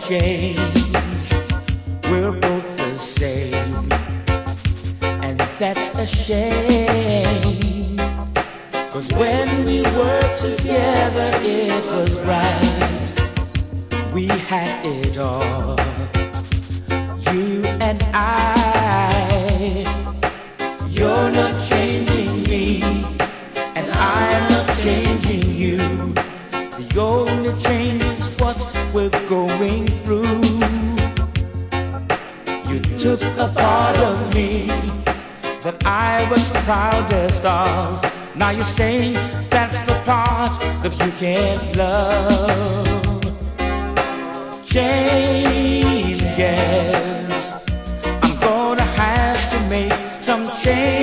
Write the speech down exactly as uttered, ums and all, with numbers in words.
change. We're both the same, and that's a shame. 'Cause when we were together, it was right. We had it all, you and I. You're not changing me, and I'm not changing you. The only change is what we're going through. You took a part of me that I was proudest of. Now you're saying that's the part that you can't love. Changes, I'm gonna have to make some change.